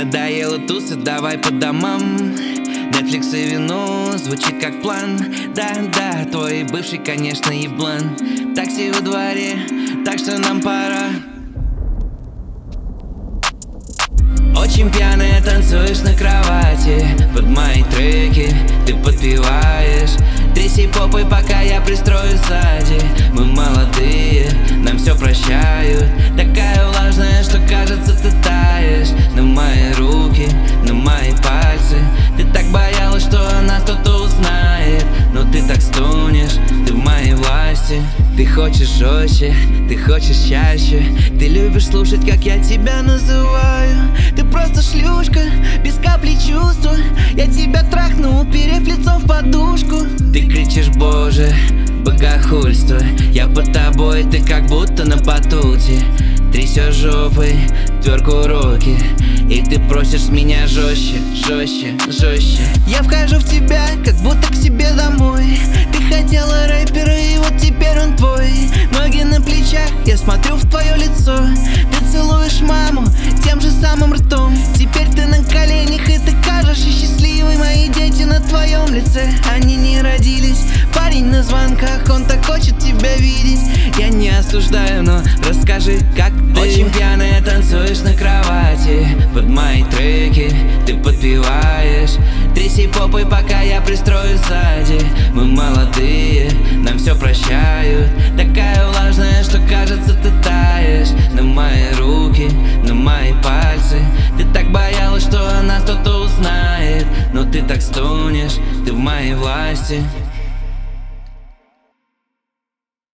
Надоело тусы, давай по домам. Netflix и вино, звучит как план. Да, твой бывший, конечно, еблан. Такси во дворе, так что нам пора. Очень пьяная танцуешь на кровати под мои треки, ты подпеваешь. Тряси попой, пока я пристроюсь сзади. Мы молодые, нам все прощают. Такая влажная, что кажется ты таешь. На мои руки, на мои пальцы. Ты так боялась, что она кто-то узнает. Но ты так стонешь, ты в моей власти. Ты хочешь жестче, ты хочешь чаще. Ты любишь слушать, как я тебя называю. Ты просто шлюшка, без капли чувства. Я тебя трахну, уперев лицом в подушку. Ты кричишь, боже, богохульство. Я под тобой, ты как будто на батуте. Трясешь жопой, тверку руки. И ты просишь меня жестче, жестче, жестче. Я вхожу в тебя, как будто к себе домой. Ты хотела рэпера, и вот теперь он твой. Ноги на плечах, я смотрю в твое лицо. Ты целуешь маму тем же самым ртом. Теперь ты на коленях, и ты кажешься счастливой. Мои дети на твоем лице, они не родились. Парень на звонках, он так хочет тебя видеть. Я не осуждаю, но расскажи, как ты. Очень пьяная танцуешь на кровати под мои треки, ты подпеваешь. Тряси попой, пока я пристроюсь сзади. Мы молодые, нам все прощают. Такая влажная, что кажется ты таешь. На мои руки, на мои пальцы. Ты так боялась, что она кто-то узнает. Но ты так стонешь, ты в моей власти.